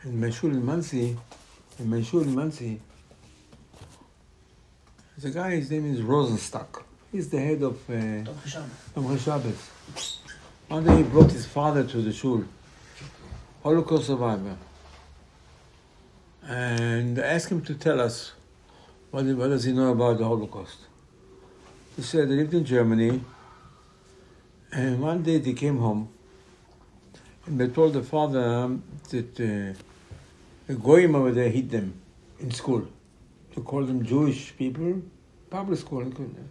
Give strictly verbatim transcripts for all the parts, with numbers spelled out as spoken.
in my shul in Monsey, in my shul in Monsey, there's a guy, his name is Rosenstock. He's the head of Tomchei Shabbos. One day he brought his father to the shul, Holocaust survivor, and asked him to tell us what, what does he know about the Holocaust. He said he lived in Germany, and one day they came home, and they told the father that uh, the goyim over there hit them in school. To call them Jewish people, public school.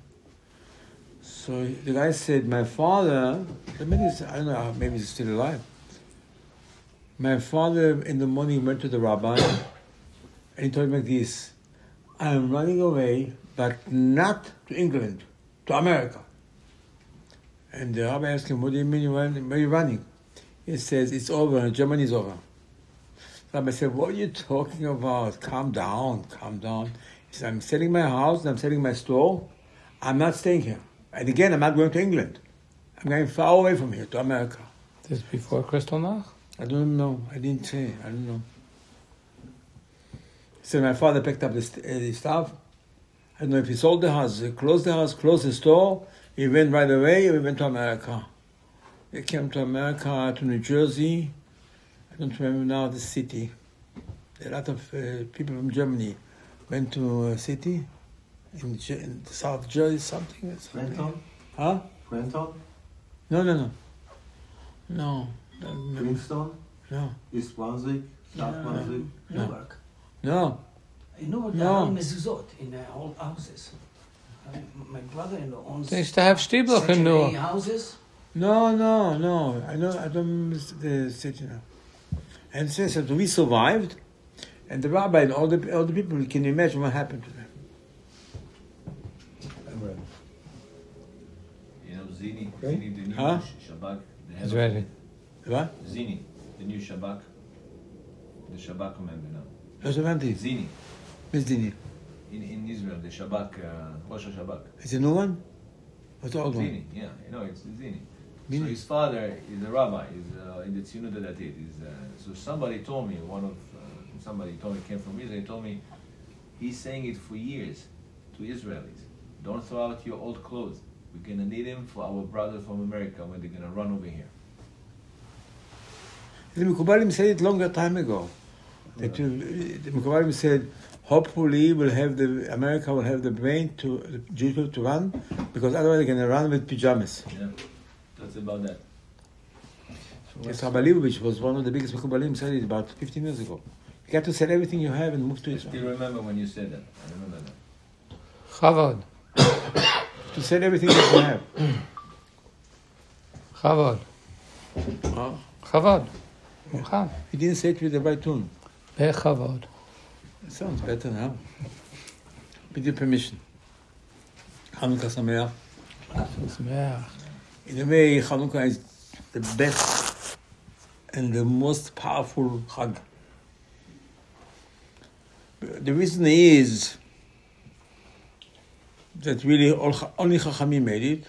So the guy said, my father, maybe he's, I don't know, maybe he's still alive. My father in the morning went to the rabbi and he told me like this, I'm running away, but not to England, to America. And the rabbi asked him, what do you mean you're running? Where are you running? He says, it's over, Germany's over. The rabbi said, what are you talking about? Calm down, calm down. He said, I'm selling my house and I'm selling my store. I'm not staying here. And again, I'm not going to England. I'm going far away from here, to America. This is before Kristallnacht? I don't know. I didn't say. I don't know. So my father picked up the, st- uh, the stuff. I don't know if he sold the house, he closed the house, closed the store. He went right away. We went to America. He came to America, to New Jersey. I don't remember now the city. A lot of uh, people from Germany went to a city in, Ge- in South Jersey, something. something. Trenton? Huh? Trenton? No, no, no. No. don't remember. Princeton? No. East Brunswick? South No. Brunswick? No. Newark. No. In Newark, No. there are mezuzot in the old houses. Uh, my brother-in-law owns They used to have Stiebel in Section A Newark. houses. No, no, no. I know. I don't remember the city now. And since that we survived, and the rabbi and all the all the people, can you imagine what happened to them? You know, Zini, Okay. Zini, the new Huh? Shabak, the head He's of ready. What? Zini, the new Shabak, the Shabak commander now. Where's the Vanti? Zini, Miss Dini. in, in Israel, the Shabak, uh, Rosh Shabak. Is it a new one? What's the old one? Zini, yeah, you know, it's Zini. Zini. So his father is a rabbi, is uh, in the Tzionut Datit. Is uh, so somebody told me, one of uh, somebody told me came from Israel. He told me he's saying it for years to Israelis. Don't throw out your old clothes. We're gonna need them for our brothers from America when they're gonna run over here. The Mekubalim said it longer time ago. That you, the Mekubalim said, hopefully we'll have the America will have the brain to the Jewish people to run, because otherwise they're going to run with pajamas. Yeah, that's about that. Yes, Rabbi Leibovich was one of the biggest Mekubalim, said it about fifteen years ago. You got to sell everything you have and move to I Israel. still remember when you said that. I remember that. Chavod. To sell everything that you have. Chavod. Oh. Chavod. Mukhan. He didn't say it with the right tune. Bechavod. It sounds better now. With your permission. Hanukkah Sameach. Sameach. In a way, Hanukkah is the best and the most powerful Chag. The reason is that really all, only Chachamim made it.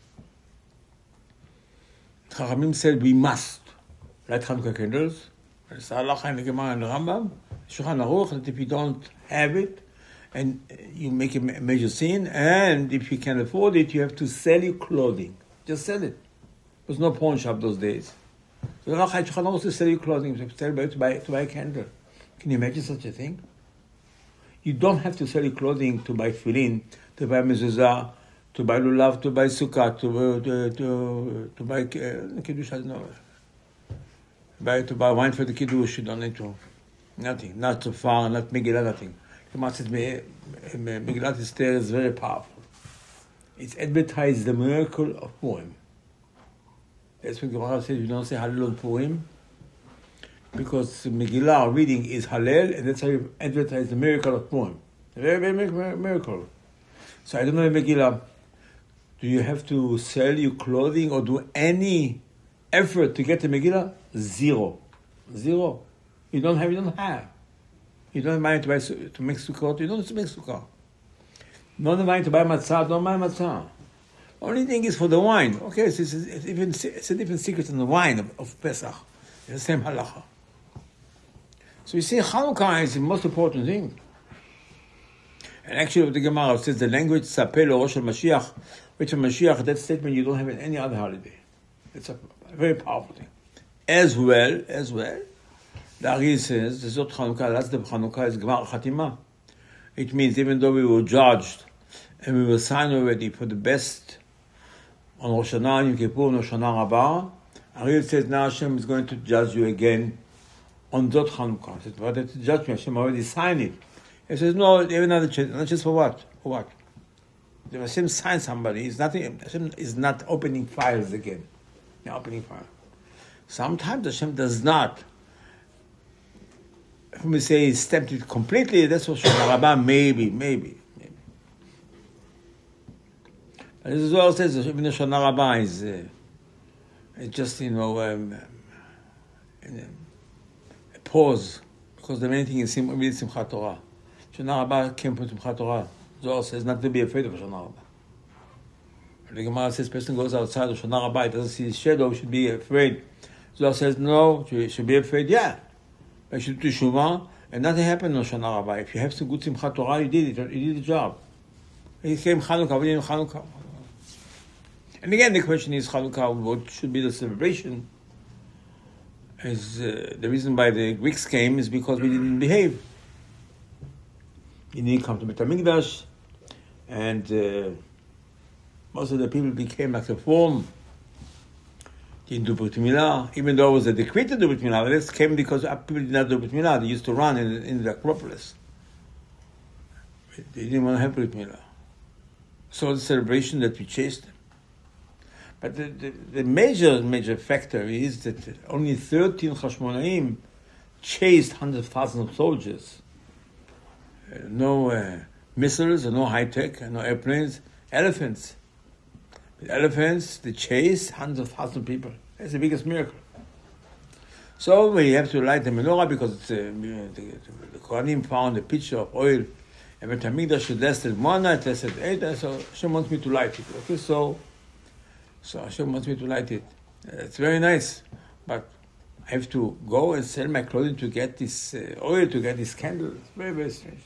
Chachamim said we must light Hanukkah candles. It's halacha in the Gemara and the Rambam, Shulchan Aruch, that if you don't have it, and you make a major sin, and if you can afford it, you have to sell your clothing. Just sell it. There was no pawn shop those days. So the halacha in Shulchan Aruch is to sell your clothing, to sell to buy to buy a candle. Can you imagine such a thing? You don't have to sell your clothing to buy tefillin, to buy mezuzah, to buy lulav, to buy sukkah, to to to, to buy uh, kiddush. I don't know. Buy to buy wine for the kiddush. You don't need to. Nothing. Not so far. Not Megillah. Nothing. Gemara says Megillat Esther is very powerful. It's advertised the miracle of Purim. That's when Gemara says you don't say Hallel on Purim, because Megillah reading is Hallel, and that's how you advertise the miracle of Purim. A very, very big miracle. So I don't know, Megillah, do you have to sell your clothing or do any effort to get the Megillah? Zero. Zero. You don't have, you don't have. You don't have money to buy, to make sukkot, you don't have to make sukkot. You don't have money to buy matzah, don't buy matzah. Only thing is for the wine. Okay, it's, it's, it's, even, it's a different secret in the wine of, of Pesach. It's the same halacha. So you see, Chanukah is the most important thing. And actually, what the Gemara says, the language Sapeh lo Rosh Mashiach, which of Mashiach, that statement you don't have in any other holiday. It's a very powerful thing. As well, as well, the Ari says, the Zot Chanukah, last day of Chanukah is Gemar Chatima. It means even though we were judged and we were signed already for the best on Rosh Hashanah, Yom Kippur, and Rosh Hashanah Rabbah, Ari says, now Hashem is going to judge you again on Zot Chanukah. He says, but that's judgment, Hashem already signed it. He says, no, even another chance. Not just for what? For what? If Hashem signs somebody, it's nothing, Hashem is not opening files again. Not opening files. Sometimes Hashem does not. If we say he's stamped it completely, that's what Shana Rabbah, maybe, maybe, maybe. But this is what it says, even the Shana Rabbah is uh, it's just, you know, um, um, a pause, because the main thing is Simchat Torah. Shana Rabbah came from Simchat Torah. Zohar says not to be afraid of Shana Rabbah. The Gemara says person goes outside of Shana Rabbah, doesn't see his shadow, should be afraid. Zohar says no, you should be afraid, yeah. But you should do Teshuvah, and nothing happened on Shana Rabbah. If you have some good Simchat Torah, you did it, you did the job. It came Chanukah, we didn't Chanukah. And again, the question is Chanukah, what should be the celebration? Is uh, the reason why the Greeks came is because we didn't behave. We didn't come to Beit HaMikdash, and uh, most of the people became like a form. Didn't do Brit Milah, even though it was a decree to do Brit Milah. This came because people did not do Brit Milah. They used to run in, in the Acropolis. They didn't want to have Brit Milah. So the celebration that we chased them. But the, the, the major, major factor is that only thirteen Chashmonaim chased hundreds of thousands of soldiers. Uh, no uh, missiles, no high-tech, no airplanes, elephants. With elephants, they chase hundreds of thousands of people. That's the biggest miracle. So we have to light the menorah because it's, uh, the, the, the Kohanim found a pitcher of oil, and Beit HaMikdash lasted one night, lasted eight nights, so Hashem wants me to light it. Okay, so, so Hashem wants me to light it. Uh, it's very nice, but I have to go and sell my clothing to get this uh, oil, to get this candle. It's very, very strange.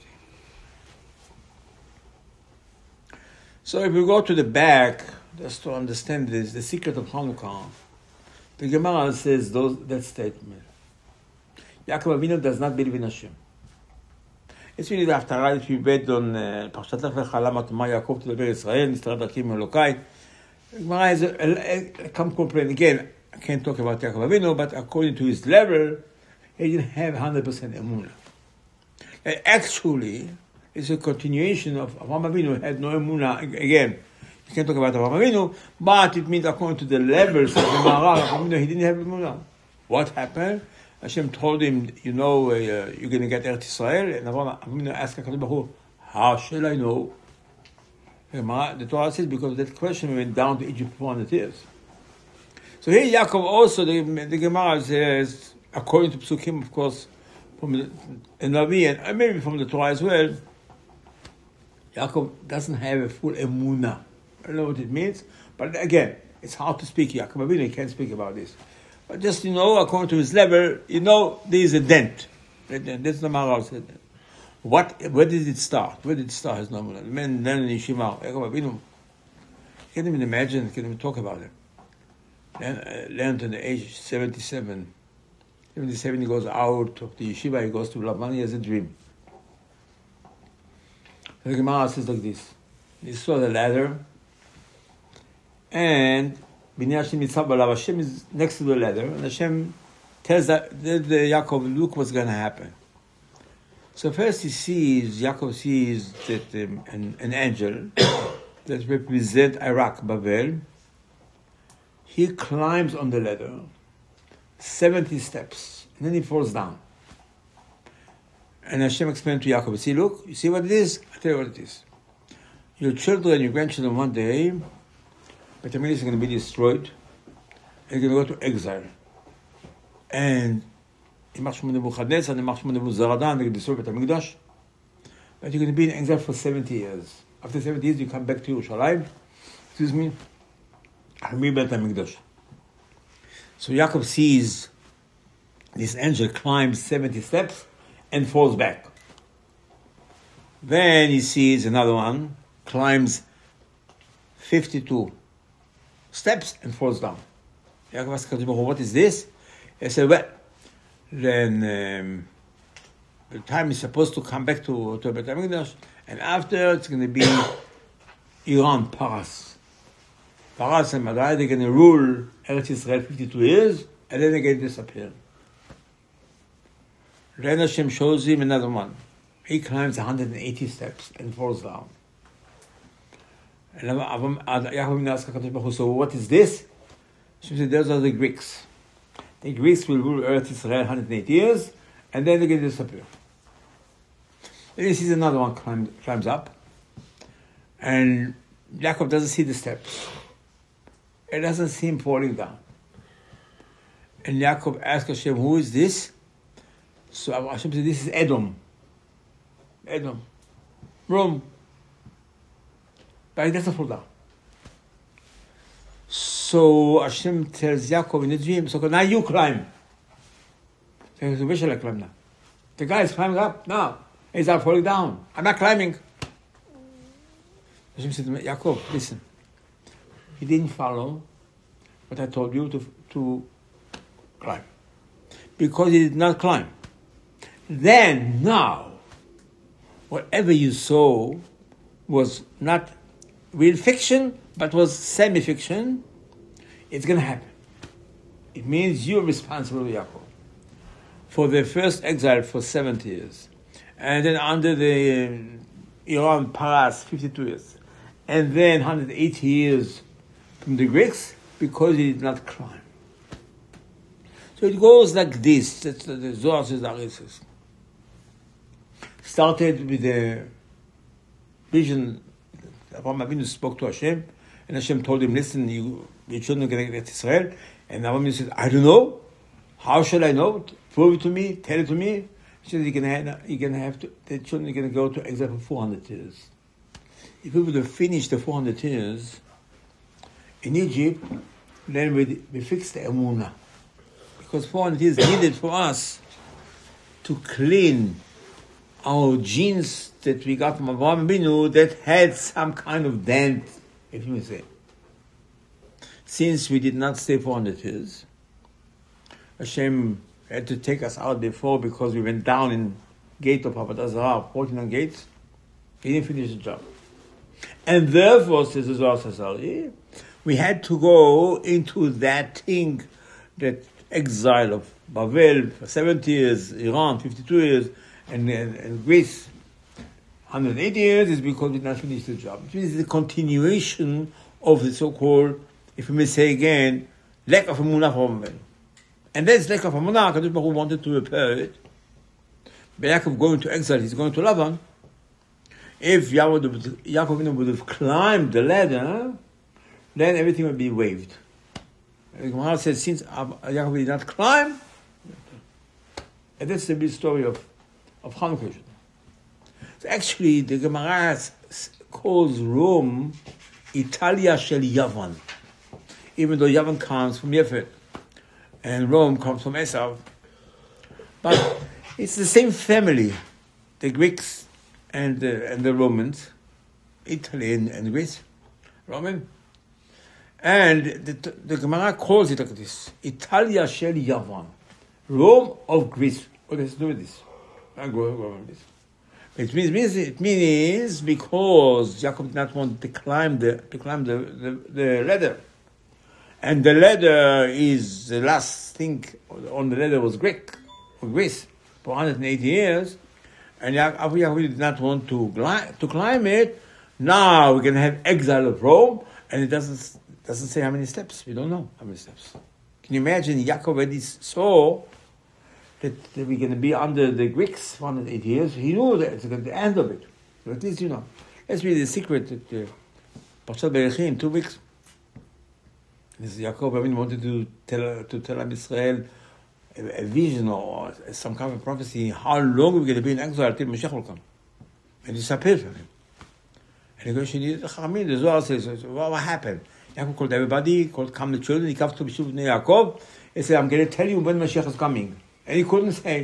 So if we go to the back, just to understand this, the secret of Hanukkah, the Gemara says those, that statement. Yaakov Avinu does not believe in Hashem. It's really the Haftarah that we read on Parshat Lech Lecha Lama Toma Yaakov to the Israel, Nistarad Dakim Elokai. The Gemara has a, a, a, come complain again. I can't talk about Yaakov Avinu, but according to his level, he didn't have one hundred percent emunah. And actually, it's a continuation of Avraham Avinu who had no emunah again. You can't talk about Avraham Avinu, but it means according to the levels of the Maharal, Avraham Avinu, he didn't have emunah. What happened? Hashem told him, you know, uh, you're going to get Eretz Israel, and Avraham Avinu asked HaKadosh Baruch Hu, how shall I know? The Torah says, because that question went down to Egypt for one hundred years. So here Yaakov also, the, the Gemara says, according to Psukim, of course, from the Navi, and maybe from the Torah as well, Yaakov doesn't have a full emunah. I don't know what it means, but again, it's hard to speak. Yaakov Avinu, he can't speak about this. But just, you know, according to his level, you know, there is a dent. That's the Maharal said. What, where did it start? Where did it start? His normal. The man then in Yeshiva, Yaakov Avinu, can't even imagine, can't even talk about it. Then uh, learned at the age seventy-seven. seventy-seven, he goes out of the yeshiva, he goes to Lavan, he has a dream. The Gemara says like this. He saw the ladder, and Hashem is next to the ladder, and Hashem tells that the, the Yaakov, look what's going to happen. So first he sees, Yaakov sees that um, an, an angel that represents Iraq, Babel. He climbs on the ladder, seventy steps, and then he falls down. And Hashem explained to Yaakov, see, look, you see what it is? I'll tell you what it is. Your children, your grandchildren, one day, Beit HaMikdash is going to be destroyed, and you're going to go to exile. And Imach Shmuel Nebuchadnezzar and Imach Shmuel Nebuzaradan, they're going to destroy Beit HaMikdash. But you're going to be in exile for seventy years. After seventy years, you come back to Yerushalayim. Excuse me. I'll be Beit HaMikdash. So Yaakov sees this angel climbs seventy steps and falls back. Then he sees another one, climbs fifty-two steps and falls down. Yaakov asks Kadosh Baruch Hu, what is this? He said, well, then um, the time is supposed to come back to, to Beit HaMikdash, and after it's going to be Iran, Paras. Paras and Madai, they're going to rule Eretz Yisrael fifty-two years, and then they're going to disappear. Then Hashem shows him another one. He climbs one hundred eighty steps and falls down. And Yaakov asks Kadosh Baruch Hu, so what is this? Hashem said, those are the Greeks. The Greeks will rule Eretz Yisrael one hundred eight years, and then they're going to disappear. Then he sees another one climb, climbs up, and Yaakov doesn't see the steps. It doesn't see him falling down. And Yaakov asks Hashem, who is this? So Hashem said, this is Edom. Edom. Rome. But he doesn't fall down. So Hashem tells Yaakov in a dream, so now you climb. So he says, where shall I climb now? The guy is climbing up now. He's not falling down. I'm not climbing. Hashem said to me, Yaakov, listen. He didn't follow what I told you to, to climb. Because he did not climb. Then, now, whatever you saw was not real fiction, but was semi-fiction. It's going to happen. It means you're responsible, Yaakov, for the first exile for seventy years. And then under the Iran Paras, fifty-two years. And then one hundred eighty years from the Greeks, because he did not climb. So it goes like this. That's the Zohar says, says. Started with the vision. Abraham Avinu spoke to Hashem, and Hashem told him, listen, you, your children are going to get to Israel. And Abraham Avinu said, I don't know. How shall I know? Prove it to me. Tell it to me. He said, you're going to have, you're going to, have to, the children are going to go to exile for four hundred years. If we would have finished the four hundred years in Egypt, then we, we fixed the Emunah. Because four hundred years needed for us to clean our genes that we got from Avraham Avinu that had some kind of dent, if you may say. Since we did not stay four hundred years, Hashem had to take us out before because we went down in gate of Avodah Zarah, fourteen gates. He didn't finish the job. And therefore, says the Zohar Sasali, we had to go into that thing, that exile of Babel for seventy years, Iran fifty-two years, and, and, and Greece one hundred eighty years, is because we did not finish the job. It means the continuation of the so-called, if we may say again, lack of emunah from Babel. And this lack of emunah, Kadosh Baruch Hu wanted to repair it. By Yaakov going to exile, he's going to Lavan. If Yaakov would have climbed the ladder, then everything would be waived. The Gemara says, since Yaakov did not climb, and that's the big story of, of Hanukkah. So actually, the Gemara calls Rome Italia shel Yavan, even though Yavan comes from Yefet, and Rome comes from Esav. But it's the same family, the Greeks and the, and the Romans, Italy and, and Greece, Roman. And the, the Gemara calls it like this, Italia shel Yavan, Rome of Greece. What does it do with this? I go over this. It means, means it means because Jacob did not want to climb the to climb the, the, the ladder, and the ladder is the last thing on the ladder was Greek or Greece for one hundred eighty years, and Jacob did not want to climb, to climb it. Now we can have exile of Rome, and it doesn't doesn't say how many steps. We don't know how many steps. Can you imagine? Yaakov already saw that, that we're going to be under the Greeks for one hundred eighty years. He knew that it's the end of it. But at least you know. That's really the secret that uh, Parshat Bereshit in two weeks. This Yaakov Avinu wanted to tell to tell Am Israel a, a vision or some kind of prophecy how long we're going to be in exile until Mashiach will come. And he disappeared from him. And he goes, the Zohar says, what, what happened? Yaakov called everybody, called come the children, he comes to B'shuv Bnei Yaakov, he said, I'm going to tell you when Mashiach is coming. And he couldn't say.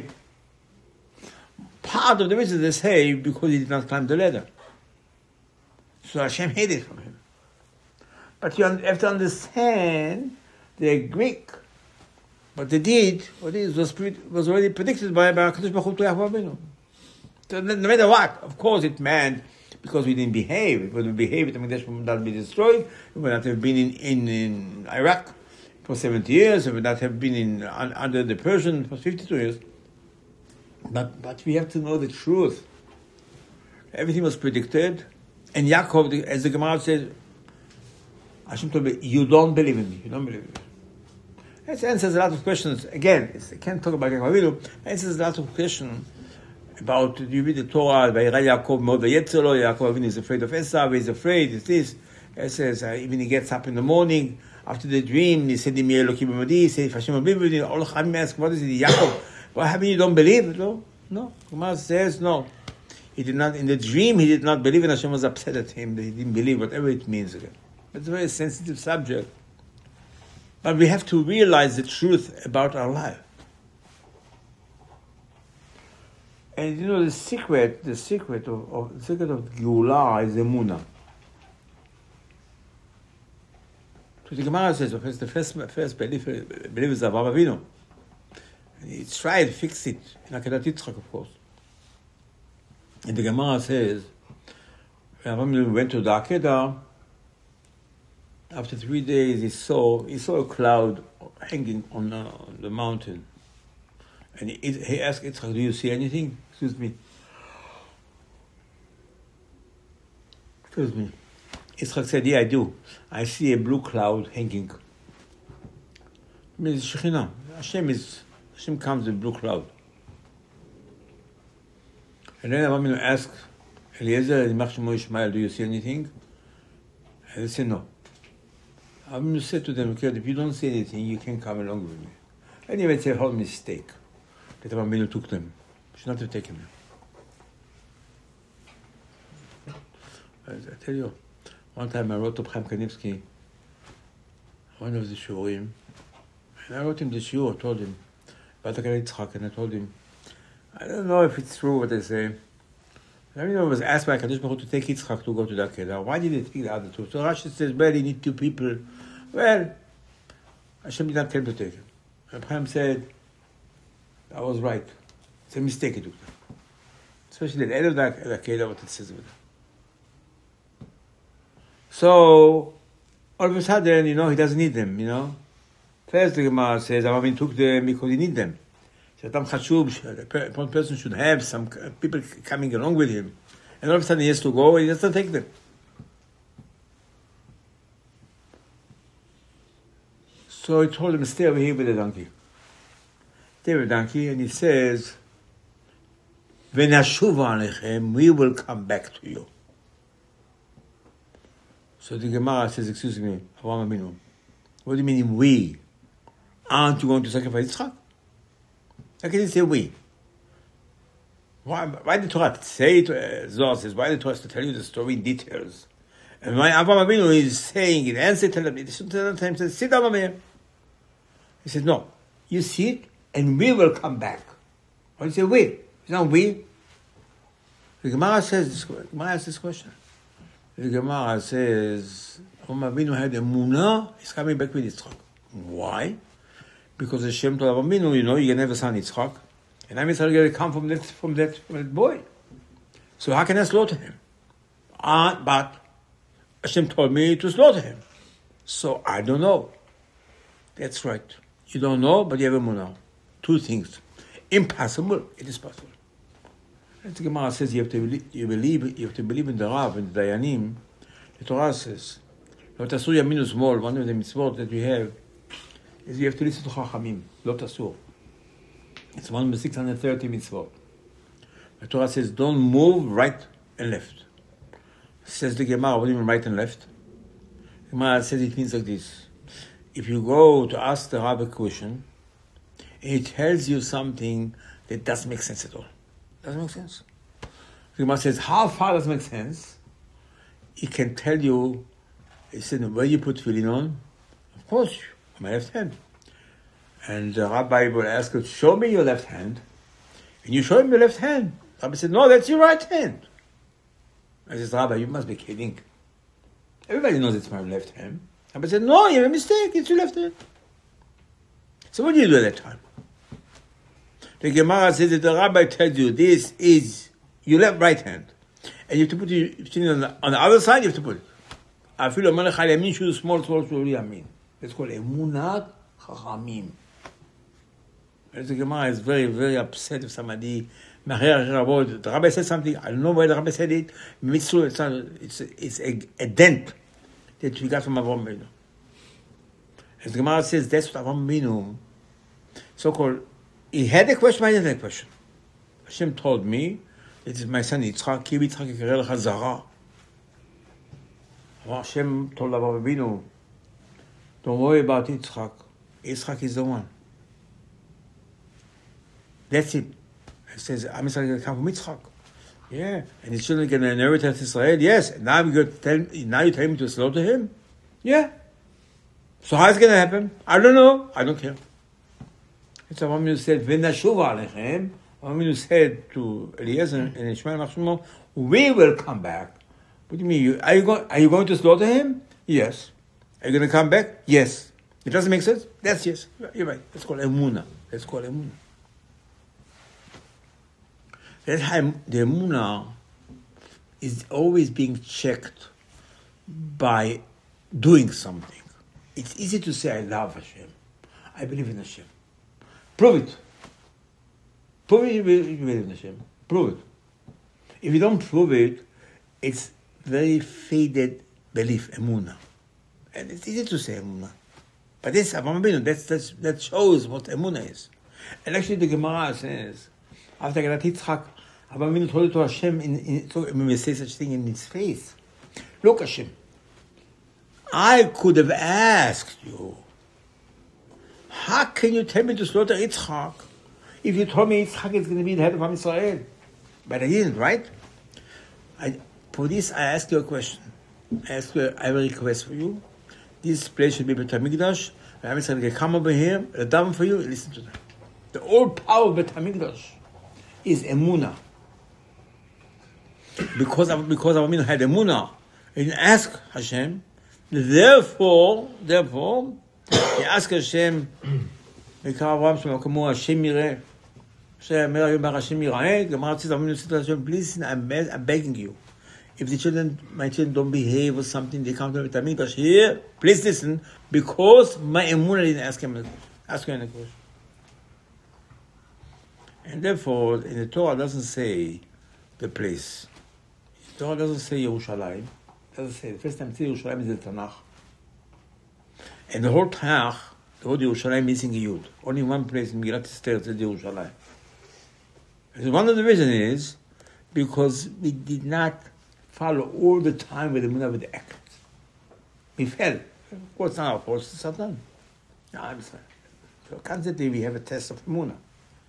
Part of the reason they say because he did not climb the ladder. So Hashem hid it from him. But you have to understand they're Greek. What they did, what it is, was, was already predicted by HaKadosh Baruch Hu to Yaakov Avinu. So no matter what, of course it meant because we didn't behave. If we would behave, the Mikdash would not be destroyed. We would not have been in, in, in Iraq for seventy years. We would not have been in un, under the Persian for fifty-two years. But but we have to know the truth. Everything was predicted. And Yaakov, as the Gemara says, Hashem told me, you don't believe in me. You don't believe in me. It answers a lot of questions. Again, it's, I can't talk about Yaakov Avinu. It answers a lot of questions about, you read the Torah, Vayira Yaakov Mod Vayetzelo, Yaakov Avinu is afraid of Esav, he's afraid, it's this. It says, uh, even he gets up in the morning, after the dream, he said, Imi Elokim B'madi, he said, if Hashem will be with you, all Chachamim ask, what is it, Yaakov? What happened, you don't believe? No, no. Gemara says, no. He did not, in the dream, he did not believe, and Hashem was upset at him that he didn't believe, whatever it means again. It's a very sensitive subject. But we have to realize the truth about our life. And you know, the secret, the secret of, of the secret of Geulah is Emunah. So the Gemara says, the first, the first, first believer, believer is Avraham Avinu. And he tried to fix it in Akedat Yitzchak, of course. And the Gemara says, Avraham Avinu went to the Akedah. After three days, he saw he saw a cloud hanging on the, on the mountain, and he, he asked Yitzchak, "Do you see anything?" Excuse me. Excuse me. Yitzchak said, "Yeah, I do. I see a blue cloud hanging." It means Shekhinah. Hashem is Hashem comes in blue cloud. And then Avraham asked Eliezer, "Yimach Shemo Yishmael, do you see anything?" And they said, "No." Avinu said to them, okay, if you don't see anything, you can come along with me. Anyway, it's a whole mistake that Avinu took them. You should not have taken them. I tell you, one time I wrote to Chaim Kanievsky, one of the shurim, and I wrote him the shur, I told him, about Akedat Yitzchak, and I told him, I don't know if it's true what they say. I mean, was asked by Kadosh Baruch Hu to take Yitzchak to go to the Akedah. Why did he take the other two? So Rashi says, well, you need two people. Well, Hashem did not tell him to take him. Abraham said, I was right. It's a mistake he took them. Especially at the end of the Akedah, what it says with them. So, all of a sudden, you know, he doesn't need them, you know. First, the Gemara says, Abraham took them because he needs them. One person should have some people coming along with him, and all of a sudden he has to go, and he has to take them. So he told him, stay over here with the donkey. Stay with the donkey, and he says, "V'nashuva alechem, we will come back to you." So the Gemara says, excuse me, Avraham Avinu, what do you mean we? Aren't you going to sacrifice Yitzchak? How can you say we? Why, why did the Torah say it? Uh, Zohar says, why did the Torah to tell you the story in details? And why Avraham Avinu is saying it, and say, tell him, he says, sit down over here. He says, no, you sit, and we will come back. Why do you say we? It's not we. The Gemara says this, Gemara asks this question. The Gemara says, Avraham Avinu had a munah, he's coming back with Yitzchak. Why? Because Hashem told Avraham Avinu, you know, you can have a son Yitzchak, and I'm going to come from that, from that, from that boy. So how can I slaughter him? Uh, but Hashem told me to slaughter him. So I don't know. That's right. You don't know, but you have a munah. Two things. Impossible. It is possible. As the Gemara says, you have to believe, you believe, you have to believe in the Rav and the Dayanim. The Torah says, Lo tasur yamin u'shmol, one of the mitzvot that we have is you have to listen to Chachamim. Lo tasur. It's one of the six hundred thirty mitzvot. The Torah says, don't move right and left. Says the Gemara, what do you mean right and left? The Gemara says it means like this. If you go to ask the Rav a question, it tells you something that doesn't make sense at all. Doesn't make sense. The Gemara says, how far does it make sense? It can tell you, it said, where you put tefillin on, of course, on my left hand. And the rabbi would ask her, show me your left hand. And you show him your left hand. The rabbi said, no, that's your right hand. I said, Rabbi, you must be kidding. Everybody knows it's my left hand. The rabbi said, no, you have a mistake, it's your left hand. So what do you do at that time? The Gemara says that the rabbi tells you, this is your left right hand. And you have to put it on the, on the other side, you have to put it. Afilu melech al yamin shu small, small, small yamin. It's called emunat chachamim. The Gemara is very, very upset if somebody, the rabbi said something, I don't know why the rabbi said it, it's, it's, it's a, a dent that we got from Avraham Avinu. As the Gemara says, that's what Avraham Avinu, so-called, he had a question, I didn't have a question. Hashem told me, it is my son Yitzchak, ki Yitzchak yikareh lecha zara. Hashem told Avraham Avinu, don't worry about Yitzchak, Yitzchak is the one. That's it. It says, Am Yisrael is going to come from Yitzchak. Yeah. And his children are going to inherit Israel. Yes. And now, you're tell, now you tell me to slaughter him? Yeah. So how is it going to happen? I don't know. I don't care. It's Avraham Avinu said, V'nashuva alechem. Avraham Avinu said to Eliezer and Ishmael Machshemo, we will come back. What do you mean? You, are, you going, are you going to slaughter him? Yes. Are you going to come back? Yes. It doesn't make sense? That's yes. You're right. That's called emunah. That's called emunah. That's how the emunah is always being checked by doing something. It's easy to say, I love Hashem. I believe in Hashem. Prove it. Prove it you believe in Hashem. Prove it. If you don't prove it, it's very faded belief, emunah. And it's easy to say emunah. But this, that's, that's, that shows what emunah is. And actually the Gemara says, after Gadat Yitzchak, Avraham Avinu told it to Hashem, in, in, so when we say such thing in his face, look Hashem, I could have asked you, how can you tell me to slaughter Yitzchak if you told me Yitzchak is going to be the head of Am Yisrael? But I didn't, right? I, for this, I ask you a question. I ask you, I have a request for you. This place should be Beit HaMikdash. Am Yisrael can come over here, a daven for you, listen to them. The old power of Beit HaMikdash is emunah. Because of, because Avraham Avinu had emunah, he didn't ask Hashem. Therefore, therefore, he asked Hashem, ויקרא אברהם שמו כמו השם יראה. שאומר היום השם יראה, גמר says, Avraham Avinu said to Hashem, please, I'm, I'm begging you. If the children, my children don't behave or something, they come to Beit HaMikdash here, please listen, because my emunah didn't ask him, ask him any question. And therefore, in the Torah, it doesn't say the place. The Torah doesn't say Yerushalayim. It doesn't say. The first time it says Yerushalayim is the Tanakh. And the whole Tanakh, the whole Yerushalayim missing a Yud. Only one place in Megillat Esther says Yerushalayim. And one of the reasons is because we did not follow all the time with the Emunah with the act. We fell. Of course, not our fault, it's Satan. No, I'm sorry. So constantly we have a test of Emunah.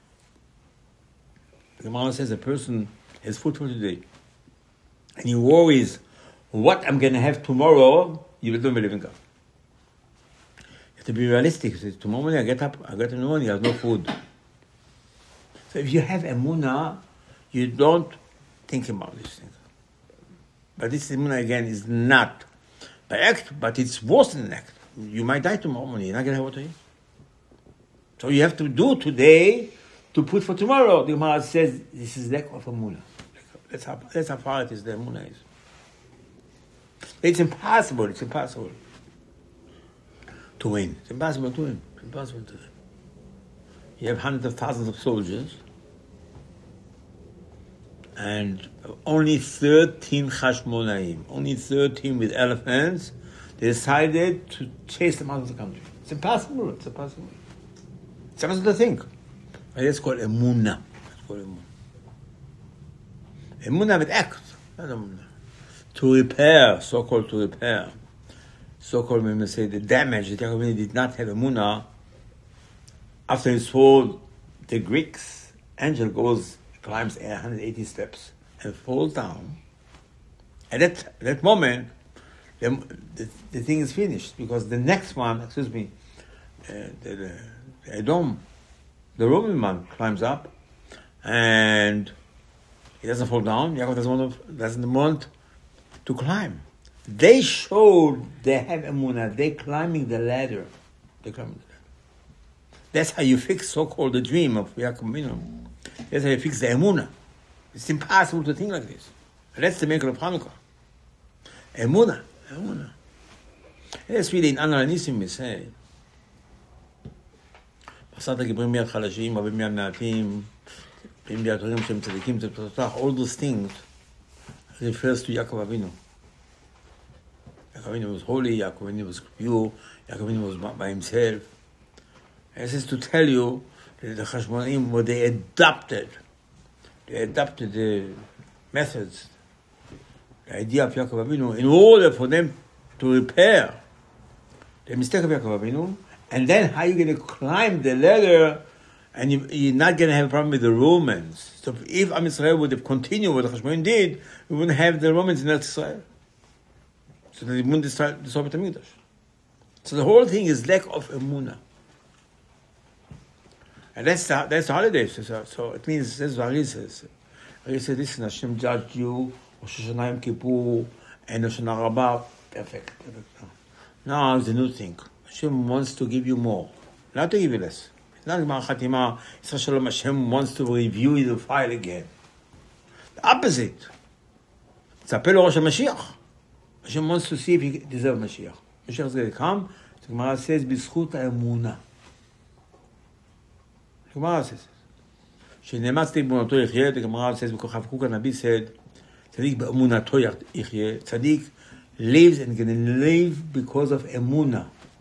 The Gemara says a person has food for today, and he worries what I'm going to have tomorrow. You will don't believe in God. You have to be realistic. You say, tomorrow morning I get up, I get in the morning, I have no food. So if you have emunah, you don't think about these things. But this emunah again is not by act, but it's worse than an act. You might die tomorrow morning. You're not going to have what to eat. So you have to do today to put for tomorrow. The Gemara says this is lack of emunah. That's how, that's how far it is, the emunah is. It's impossible, it's impossible to win. It's impossible to win. It's impossible to win. You have hundreds of thousands of soldiers, and only thirteen Hashmonaim, only thirteen with elephants, they decided to chase them out of the country. It's impossible, it's impossible. It's impossible to think. And it's called emunah. It's called emunah. Emunah with act, not emunah. To repair, so-called to repair, so-called when we say the damage that Yaakov did not have emunah. After he saw the Greeks, angel goes, climbs one hundred eighty steps and falls down. At that, at that moment, the, the, the thing is finished because the next one, excuse me, uh, the, the, Edom, the Roman man, climbs up, and he doesn't fall down. Yaakov doesn't want to, doesn't want to climb. They showed they have emunah. They're climbing the ladder. They're climbing the ladder. That's how you fix so-called the dream of Yaakov Avinu. That's how you fix the emunah. It's impossible to think like this. That's the miracle of Hanukkah. Emunah, emunah. That's really in Anar Nisim we say. פסעת גיבורים מיד חלשים, רבים מיד מעטים, רבים מיד דברים שהם צדיקים, זה פתח, all those things refers to Yaakov Avinu. Yaakov Avinu was holy, Yaakov Avinu was pure, Yaakov Avinu was by himself. This is to tell you that the Chashmonaim, what they adopted, they adopted the methods, the idea of Yaakov Avinu, in order for them to repair the mistake of Yaakov Avinu. And then how are you going to climb the ladder and you, you're not going to have a problem with the Romans. So if Am Yisrael would have continued what the Chashmonaim did, we wouldn't have the Romans in Eretz Israel. So they wouldn't destroy the Beit HaMikdash. So the whole thing is lack of emunah. And that's the, that's the holidays. So, so it means, that's what Ari says. Ari says, listen, Hashem judged you, Rosh Hashanah Yom Kippur, and Rosh Hashanah Rabbah. Perfect. Perfect. Now it's a new thing. Hashem wants to give you more, not to give you less. It's not Gemara Chatima, Yisrael Shalom, Hashem wants to review the file again. The opposite. It's a Pelo Rosh HaMashiach. Hashem wants to see if he deserves Mashiach. Mashiach is going to come. The Gemara says, B'zchut ha'emunah. The Gemara says, שנאמר צדיק באמונתו יחיה, the Gemara says, בכוכב קוק הנביא said, צדיק באמונתו יחיה, צדיק lives and can live because of emunah.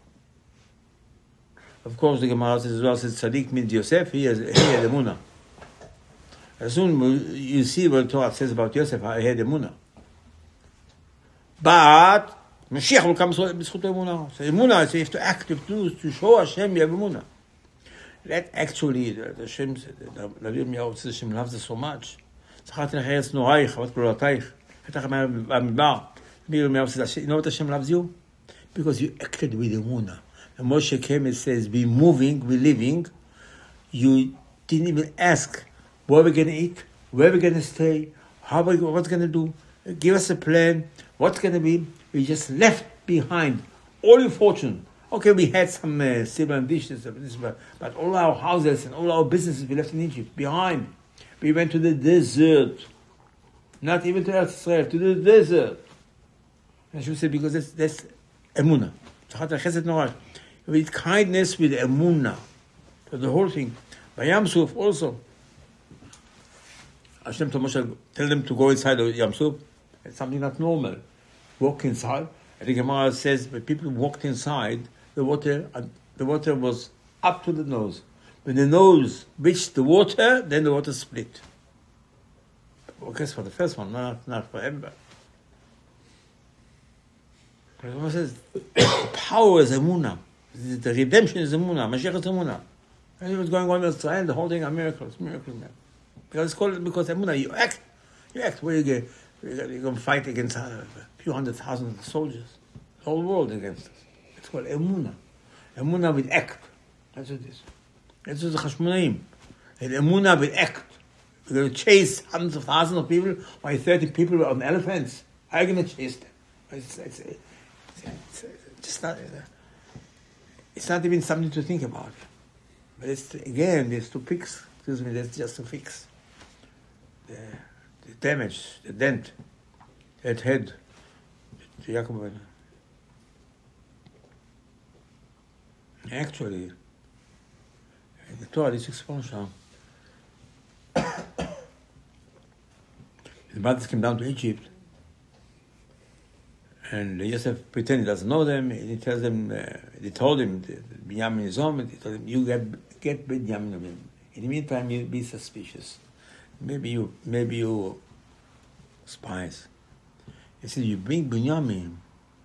Of course, the Gemara says as well, says Tzaddik means Yosef, he has, he had emunah. As soon you see what the Torah says about Yosef, he had emunah. But Mashiach will come b'zchut emunah. So emunah is you have to act, you have to, to show Hashem you have emunah. That actually, the, the Hashem, the Navi Yirmiyahu says Hashem loves us so much. tzachati l'charetz noraich, chavat k'lolotayich, hetach b'midbar. You know what Hashem loves you? Because you acted with emunah. And Moshe came and says, be moving, be living. You didn't even ask, what are we going to eat? Where are we going to stay? How are we, what's going to do? Give us a plan. What's going to be? We just left behind all your fortune. Okay, we had some uh, silver and dishes, but all our houses and all our businesses we left in Egypt behind. We went to the desert. Not even to Eretz Israel, to the desert. And she said, because that's, that's emunah. With kindness, with emunah. So the whole thing. By Yam Suf also. Hashem told Moshe, tell them to go inside of Yam Suf. It's something not normal. Walk inside. And the Gemara says, when people walked inside, the water, uh, the water was up to the nose. When the nose reached the water, then the water split. Well, guess for the first one, not, not for everybody. The Gemara says, the power is emunah. The redemption is emunah. Mashiach is emunah. And what's going on in Israel, the whole thing are miracles, miracles, man. Because it's called because emunah. You act, you act. Where you get, you're going to fight against a few hundred thousand soldiers, the whole world against us. It's called emunah. Emunah with act. That's what it is. That's what the Chashmonaim. And emunah with act. We're going to chase hundreds of thousands of people, or thirty people on elephants. How are you going to chase them? It's, it's, it's, it's, it's just not. It's not even something to think about. But it's again, it's to fix. Excuse me, that's just to fix the, the damage, the dent that had to Yaakov. Actually, in the Torah, this expansion, the brothers came down to Egypt, and Yosef pretended he doesn't know them. He tells them, uh, they told him, Binyamin is home, and he told him, you get, get Binyamin of him. In the meantime, you be suspicious. Maybe you, maybe you spies. He said, you bring Binyamin.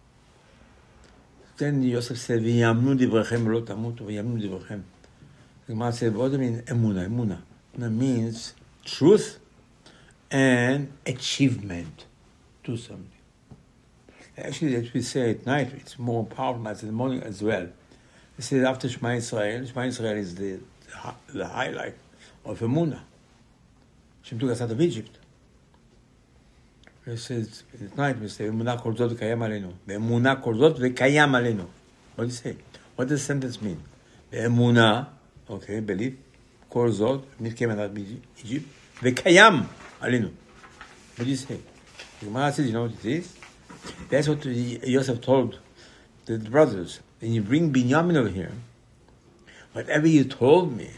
Then Yosef said, V'yamnu divrechem lo tamutu, v'yamnu divrechem. The Gemara said, what do you mean emunah? Emunah. Emunah means truth and achievement. Do something. Actually, as we say at night, it's more powerful as in the morning as well. He says after Shema Israel, Shema Israel is the, the highlight of Emunah. Hashem took us out of Egypt. He says, at night we say, Emunah kol zot v'kayam aleinu. Emunah kol zot v'kayam aleinu. What do you say? What does the sentence mean? Emunah, okay, belief, kol zot, it came out of Egypt, v'kayam aleinu. What do you say? The Gemara says, you know what it is? That's what Yosef told the brothers. When you bring Binyamin over here, whatever you told me,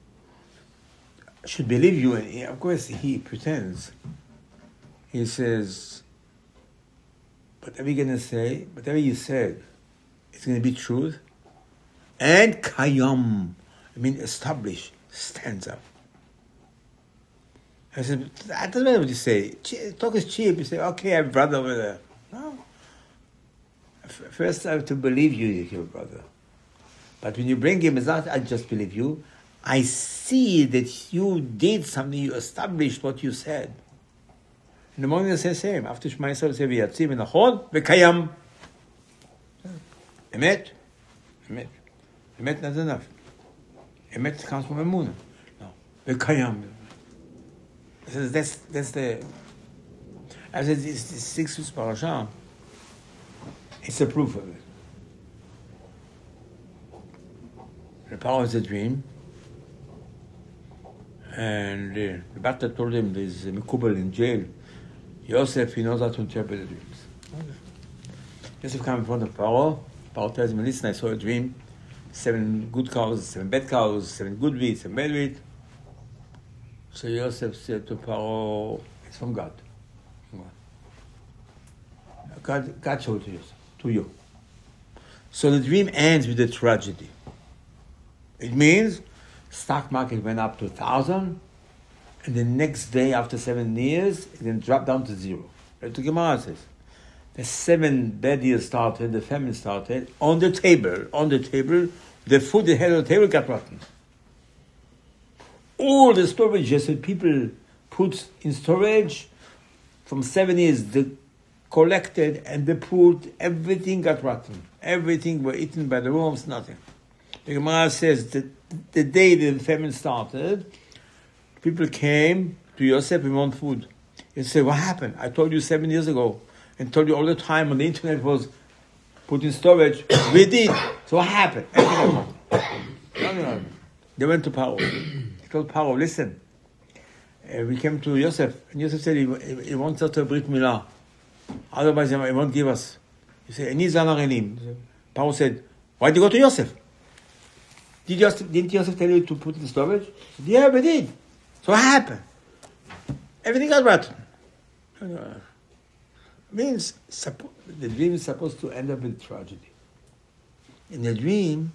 I should believe you. And of course, he pretends. He says, whatever you're going to say, whatever you said, it's going to be truth. And Kayam, I mean, establish, stands up. I said, that doesn't matter what you say. Talk is cheap. You say, okay, I have a brother over there. No. First, I have to believe you, your brother. But when you bring him, it's not I just believe you. I see that you did something, you established what you said. In the morning, they say the same. After Shema Yisrael, say, V'yatzim v'nachon v'kayam. Emet. Emet. Emet not enough. Emet comes from Emunah. No. V'kayam. That's, that's the... I said, it's the sixth parasha. It's a proof of it. The power is a dream. And uh, the Bata told him there's a Mikubal in jail. Yosef, he knows how to interpret the dreams. Okay. Yosef comes in front of Paro. Paro tells him, listen, I saw a dream. Seven good cows, seven bad cows, seven good wheat, seven bad wheat. So Yosef said to Paro, it's from God. From God. God, God showed it to Yosef, to you. So the dream ends with a tragedy. It means stock market went up to a thousand, and the next day, after seven years, it then dropped down to zero. That's what Gemara says. The seven bad years started, the famine started, on the table, on the table, the food they had on the table got rotten. All the storages that people put in storage from seven years, they collected and they put, everything got rotten. Everything were eaten by the worms, nothing. The Gemara says that the day the famine started, people came to Yosef and want food. He said, what happened? I told you seven years ago and told you all the time on the internet was put in storage. We did. So what happened? They went to Paro. He told Paro, listen, uh, we came to Yosef, and Yosef said he, he wants us to Brit Milah. Otherwise he won't give us. He said, Ani Zanarenim. Paro said, why did you go to Yosef? Did Yosef, didn't Yosef tell you to put in storage? Said, yeah, we did. So what happened? Everything got rotten. Uh, means suppo- the dream is supposed to end up with tragedy. In the dream,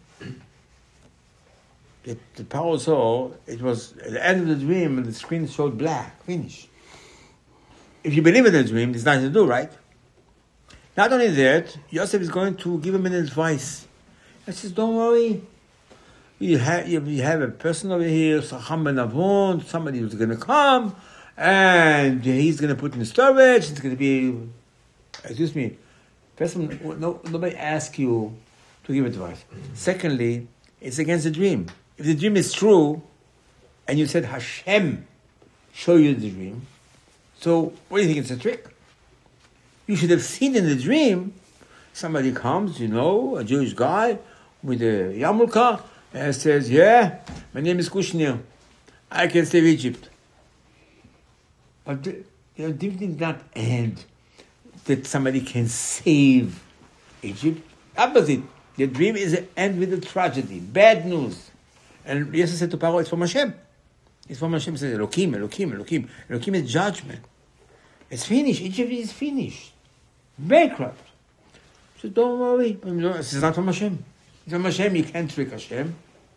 the, the power saw, it was at the end of the dream, and the screen showed black, finish. If you believe in the dream, there's nothing to do, right? Not only that, Yosef is going to give him an advice. He says, don't worry. You have, you have a person over here, Sacham ben Avon, somebody who's going to come, and he's going to put in storage, it's going to be, excuse me, person, no, nobody asks you to give advice. Secondly, it's against the dream. If the dream is true, and you said Hashem show you the dream, so what do you think, it's a trick? You should have seen in the dream, somebody comes, you know, a Jewish guy with a yarmulke, and says, yeah, my name is Kushner. I can save Egypt. But the, you know, dream did not end that somebody can save Egypt. Opposite. The dream is an end with a tragedy, bad news. And Yosef said to Paro, it's from Hashem. It's from Hashem. He says, Elokim, Elokim, Elokim. Elokim is judgment. It's finished. Egypt is finished. Bankrupt. He said, don't worry. This is not from Hashem. From Hashem, you can't trick Hashem.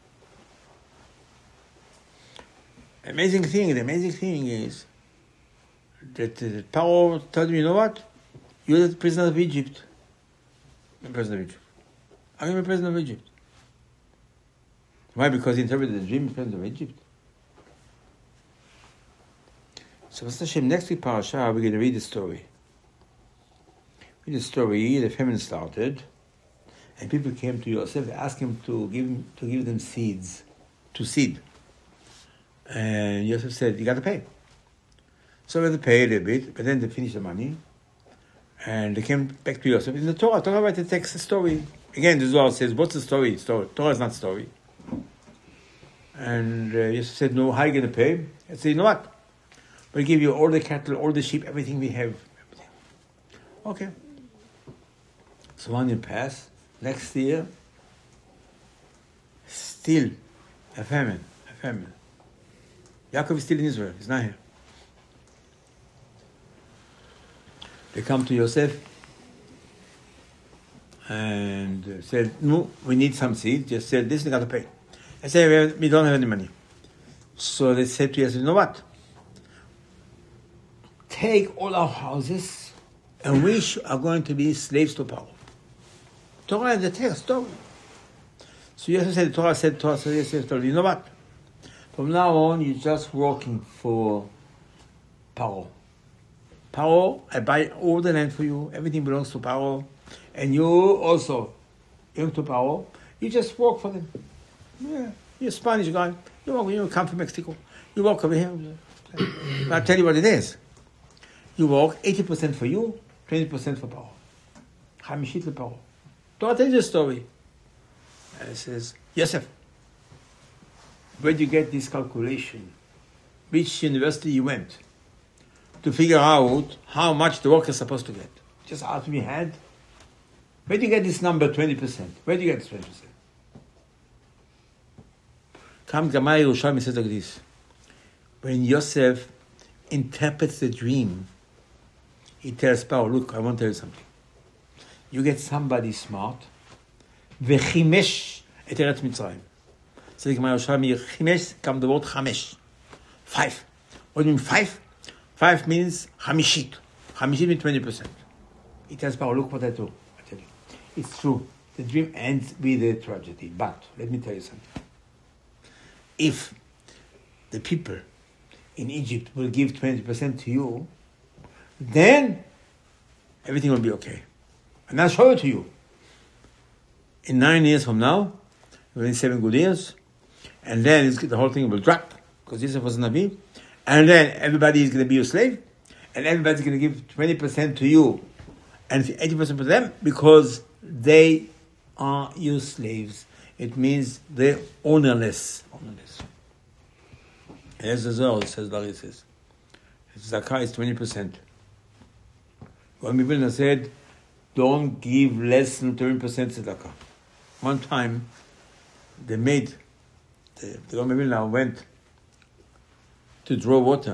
Amazing thing, the amazing thing is that the Paro told him, you know what? You're the prisoner of Egypt. I'm the president of Egypt. I'm the president of Egypt. Why? Because he interpreted the dream of president of Egypt. So, Mister Hashem, next week, Parasha, we're going to read the story. Read the story, the famine started. And people came to Yosef, they asked him to give him, to give them seeds, to seed. And Yosef said, you got to pay. So they paid a bit, but then they finished the money. And they came back to Yosef. In the Torah, Torah about the text, the story. Again, the Zohar says, what's the story? Story. Torah is not story. And uh, Yosef said, no, how are you going to pay? I said, you know what? We'll give you all the cattle, all the sheep, everything we have. Everything. Okay. So one year passed. Next year, still a famine, a famine. Yaakov is still in Israel. He's not here. They come to Yosef and said, no, we need some seed. Just said, this we got to pay. I said, we don't have any money. So they said to Yosef, you know what? Take all our houses and we are going to be slaves to Paro. Torah is the text, Torah. So Yosef said, Torah said, Torah said, Yosef told you know what? From now on, you're just working for Paro. Paro, I buy all the land for you. Everything belongs to Paro. And you also belong to Paro. You just work for them. Yeah, you're a Spanish guy. You, work, you come from Mexico. You work over here. I'll tell you what it is. You work eighty percent for you, twenty percent for Paro. Hamishit for Paro. Don't tell you the story. And it says, Yosef, where do you get this calculation? Which university you went to figure out how much the worker is supposed to get? Just out of your head. Where do you get this number, twenty percent? Where do you get this twenty percent? Comes Gemara Yerushalmi says like this. When Yosef interprets the dream, he tells Paro, look, I want to tell you something. You get somebody smart, v'chimesh et Eretz Mitzrayim. So the Gemara Yerushalmi, chimesh, come the word chamesh. Five. What do you mean five? Five means hamishit. Hamishit means twenty percent. He tells Paro, look what I do. I tell you. It's true. The dream ends with a tragedy. But, let me tell you something. If the people in Egypt will give twenty percent to you, then everything will be okay. And I'll show it to you. In nine years from now, within seven good years, and then it's, the whole thing will drop, because Yosef was Navi, and then everybody is going to be your slave, and everybody's going to give twenty percent to you, and eighty percent to them, because they are your slaves. It means they're ownerless. Ownerless. As the Zohar says, Larry says, Zakah is twenty percent. Rami Vilna said, don't give less than twenty percent tzedakah. One time, they made, the, the Rami Vilna went to draw water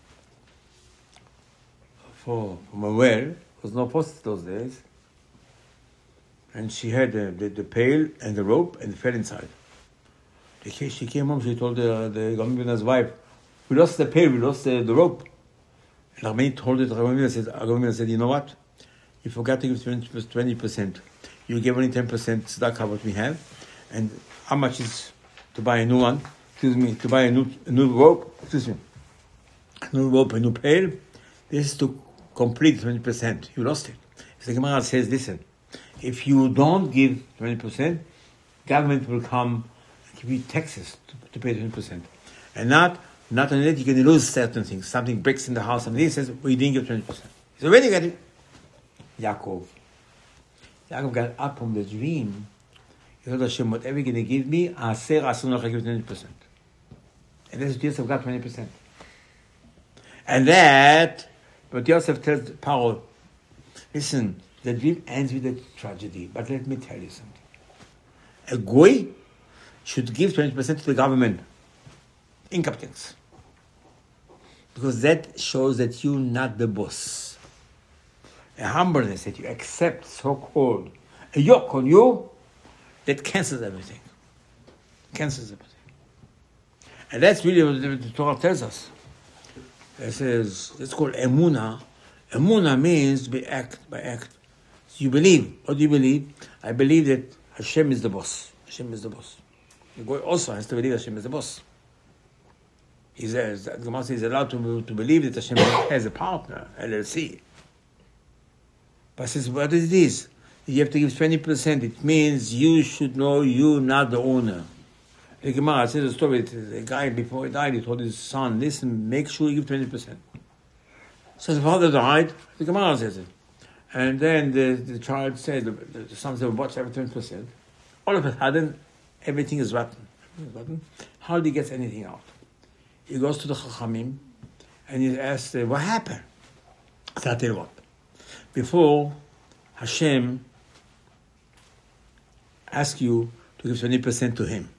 for, from a well. There was no faucet those days. And she had the, the, the pail and the rope and fell inside. She came home, she told the, the Rami Vilna's wife, we lost the pail, we lost the, the rope. And Rami told it, Rami Vilna said, Rami Vilna said, you know what? You forgot to give twenty percent. You gave only ten percent tzedakah what we have. And how much is to buy a new one? Excuse me, to buy a new, a new rope? Excuse me. A new rope, a new pail. This is to complete twenty percent. You lost it. So the Gemara says, listen, if you don't give twenty percent, government will come and give you taxes to, to pay twenty percent. And not, not only that, you're going to lose certain things. Something breaks in the house, something says, well, you didn't give twenty percent. So where do you get it? Yaakov. Yaakov got up from the dream. He told Hashem, whatever you're going to give me, Aser, Aser, I give twenty percent. And that's what Yosef got, twenty percent. And that, but Yosef tells Paro, listen, the dream ends with a tragedy, but let me tell you something. A goy should give twenty percent to the government, income tax. Because that shows that you're not the boss. A humbleness that you accept so-called a yoke on you, that cancels everything. Cancels everything. And that's really what the, the Torah tells us. It says, it's called emunah. Emunah means by act, by act. So you believe. What do you believe? I believe that Hashem is the boss. Hashem is the boss. The guy also has to believe Hashem is the boss. He says, the Gemara is allowed to, to believe that Hashem has a partner, L L C. But says, what is this? You have to give twenty percent. It means you should know you're not the owner. The Gemara says a story. A guy, before he died, he told his son, listen, make sure you give twenty percent. So the father died, the Gemara says it. And then the, the child said, the, the son said, watch every twenty percent. All of a sudden, everything is rotten. rotten. Hardly gets anything out. He goes to the Chachamim, and he asks, what happened? So I'll tell you what. Before, Hashem ask you to give twenty percent to him.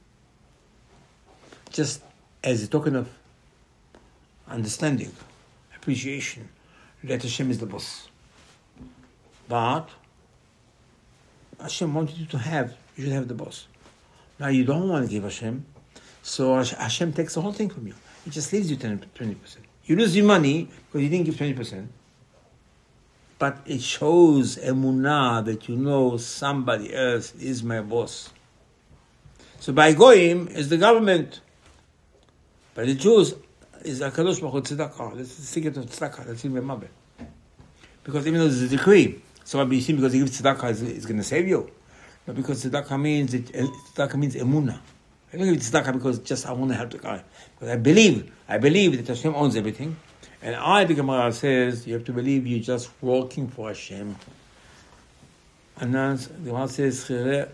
Just as a token of understanding, appreciation, that Hashem is the boss. But Hashem wanted you to have, you should have the boss. Now you don't want to give Hashem, so Hashem takes the whole thing from you. He just leaves you twenty percent. You lose your money because you didn't give twenty percent. But it shows emunah that you know somebody else is my boss. So by Goyim is the government. By the Jews is HaKadosh Baruch Hu tzedakah. That's the secret of tzedakah. That's in Mabel. Because even though there's a decree, so you think because you give tzedakah is, is going to save you. No, because tzedakah means it, tzedakah means emunah. I don't give tzedakah because just I want to help the guy. Because I believe, I believe that Hashem owns everything. And I, the Gemara says, you have to believe you're just working for Hashem. And then the Gemara says,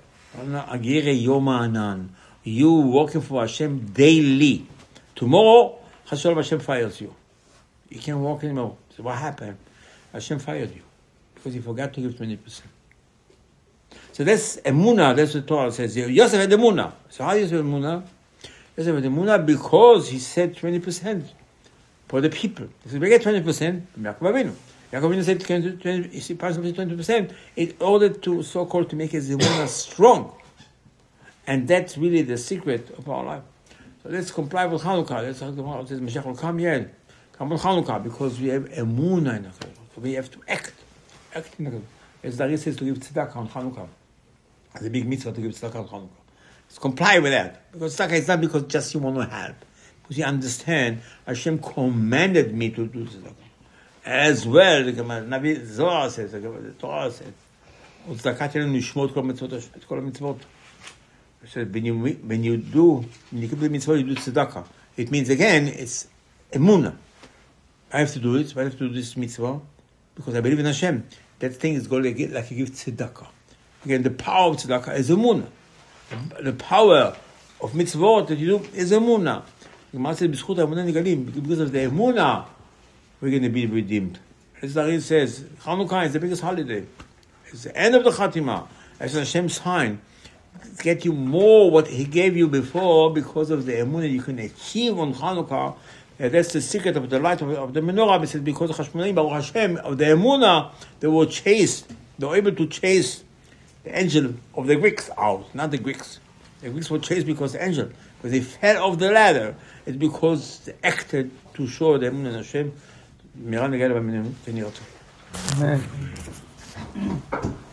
you working for Hashem daily. Tomorrow, Hashem fires you. You can't work anymore. So what happened? Hashem fired you because you forgot to give twenty percent. So that's emunah. That's what the Torah says. Yosef had emunah. So how Yosef had emunah? Yosef had emunah because he said twenty percent. For the people. He said, we get twenty percent from Yaakov Avinu. Yaakov Avinu said twenty percent in order to, so-called, to make his emunah strong. And that's really the secret of our life. So let's comply with Chanukah. Let's talk about it says, Mashiach will come yet. Come with Chanukah, because we have emunah in HaKadosh. So we have to act. Act in HaKadosh. As Dari says, to give tzedakah on Chanukah. It's a big mitzvah to give tzedakah on Chanukah. Let's comply with that. Because tzedakah is not because just you want to help. Because you understand, Hashem commanded me to do tzedakah. As well, the Navi Zohar says, the Torah says, tzedakah telling you shmot kol mitzvot, kol mitzvot. He said, when you, when you do, when you keep the mitzvot, you do tzedakah. It means, again, it's emunah. I have to do it, so I have to do this mitzvah, because I believe in Hashem. That thing is going to get like you give tzedakah. Again, the power of tzedakah is emunah. The, the power of mitzvot that you do is emunah. Because of the emunah, we're going to be redeemed. As Darin says, Chanukah is the biggest holiday. It's the end of the Khatimah. It's Hashem's sign. Get you more what He gave you before because of the emunah you can achieve on Chanukah. Uh, that's the secret of the light of, of the menorah. It says because of Hashmonaim, Baruch Hashem, of the emunah, they were chased. They were able to chase the angel of the Greeks out, not the Greeks. The Greeks were chased because the angel, because they fell off the ladder. It's because they acted to show the emunah in Hashem. Amen.